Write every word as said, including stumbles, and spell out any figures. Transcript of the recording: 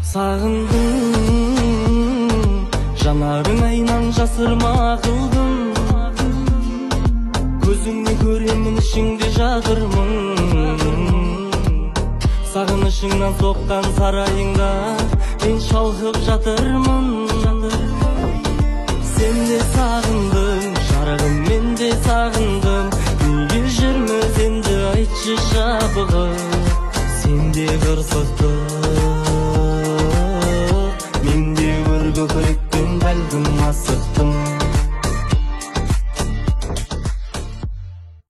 Сағындым, жанарың айнан жасырма қылдым. Көзіңді көремін, ішіңде жатырмын. Сағынышыңнан соққан сарайыңда мен шалқып жатырмын. Сен де сағындың, жарығым, мен де сағындым. Неге жүрміз енді айтшы жабығып, сен де қырсықтың.